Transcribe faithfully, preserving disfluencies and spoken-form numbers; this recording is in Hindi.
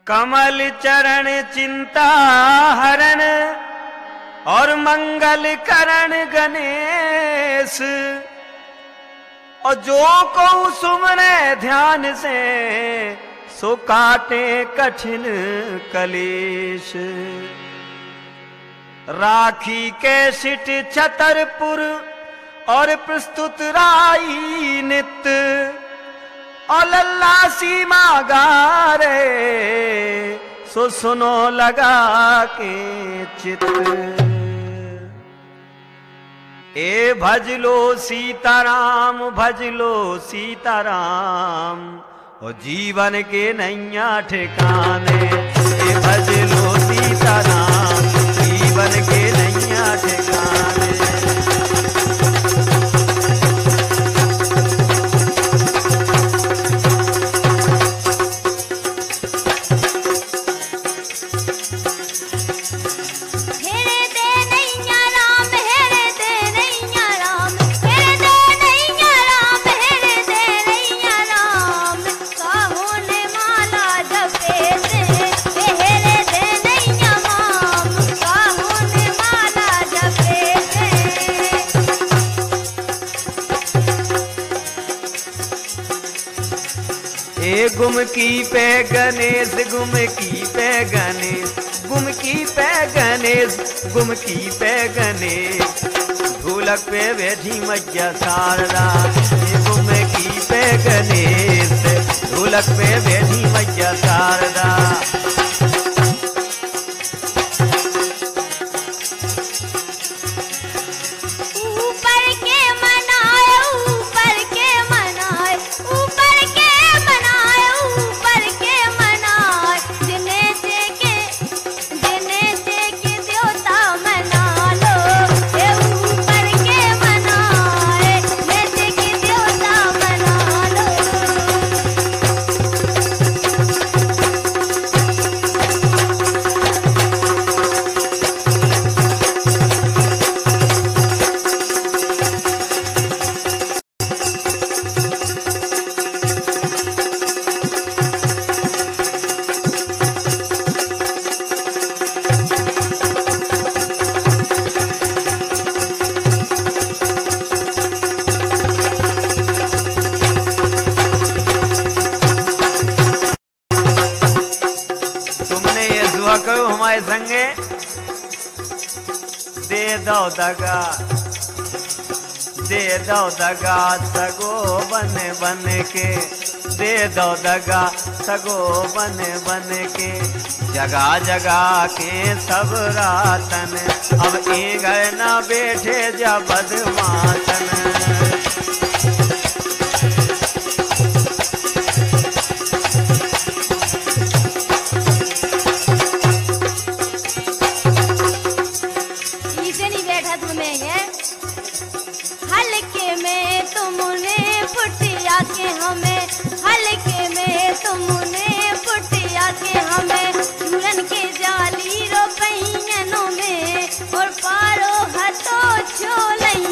कमल चरण चिंता हरण और मंगल करण गणेश। और जो को सुमरे ध्यान से सो काटे कठिन कलेश। राखी के सिट छतरपुर और प्रस्तुत राई नित। और लल्ला सीमा गारे सो सुनो लगा के चित। ए भजलो सीताराम भजलो सीताराम और जीवन के नैया ठिकाने। ए भजलो सीताराम जीवन के नैया ठिकाने। गुम की पे गणेश गुम की पे गणेश गुम की पे गणेश गुम की पे गणेश। ढोलक पे बैठी मैया शारदा गुम की पे गणेश। ढोलक पे बैठी मैया शारदा। हमारे संगे दे दो दगा दे दो दगा सगो बन बन के। दे दो दगा सगो बन बन के। जगा जगा के सब रातन अब ए घर न बैठे जा बदमाशन। हल्के में तुमने फुटिया के हमें हल्के में तुमने फुटिया के हमें। झूलन के जाली रो पहियनों में और पारो हथो छोलई।